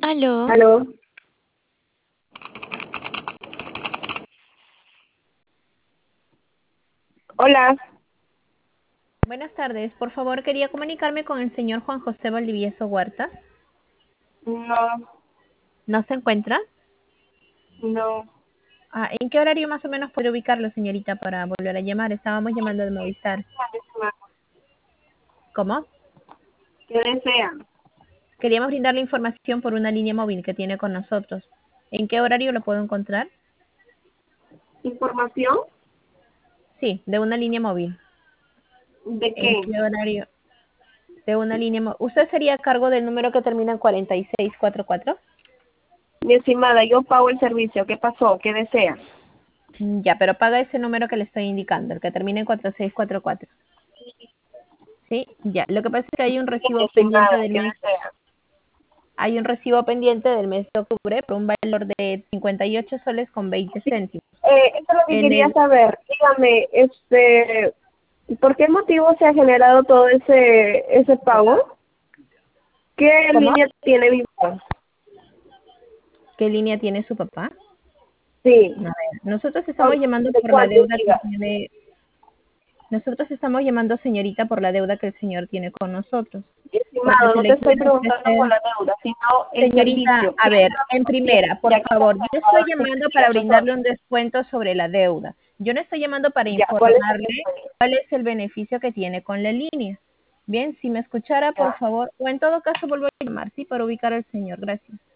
Aló. Aló. Hola. Buenas tardes. Por favor, quería comunicarme con el señor Juan José Valdivieso Huerta. No, ¿No se encuentra? no. ¿En qué horario más o menos puede ubicarlo, señorita, para volver a llamar? Estábamos llamando de Movistar. ¿Cómo? ¿Qué desean? Queríamos brindarle información por una línea móvil que tiene con nosotros. ¿En qué horario lo puedo encontrar? ¿Información? Sí, de una línea móvil. ¿De ¿En qué? qué horario? De una línea móvil. ¿Usted sería a cargo del número que termina en 4644? Mi estimada, yo pago el servicio. ¿Qué pasó? ¿Qué desea? Ya, pero paga ese número que le estoy indicando, el que termina en 4644. Sí, ya. Lo que pasa es que hay un Mi recibo pendiente estimada, del ¿qué mes. desea? Hay un recibo pendiente del mes de octubre por un valor de 58 soles con 20 céntimos. Eso es lo que En quería el, saber. Dígame, ¿por qué motivo se ha generado todo ese pago? ¿Qué ¿Cómo? línea tiene mi papá? ¿Qué línea tiene su papá? Sí. A ver, nosotros estamos ¿Cuál- llamando ¿De por la cuánto deuda que diga? tiene. Nosotros estamos llamando, señorita, por la deuda que el señor tiene con nosotros. Porque Estimado, se no te le estoy quiere preguntando por ofrecer. la deuda, sino el Señorita, servicio. ¿Qué a es ver, lo en que no tiene? primera, por Ya que favor, me yo va a estoy dar llamando para 58 brindarle soles. un descuento sobre la deuda. Yo no estoy llamando para Ya, ¿cuál es el informarle descuento? cuál es el beneficio que tiene con la línea. Bien, si me escuchara, por Ya. favor, o en todo caso vuelvo a llamar, sí, para ubicar al señor. Gracias.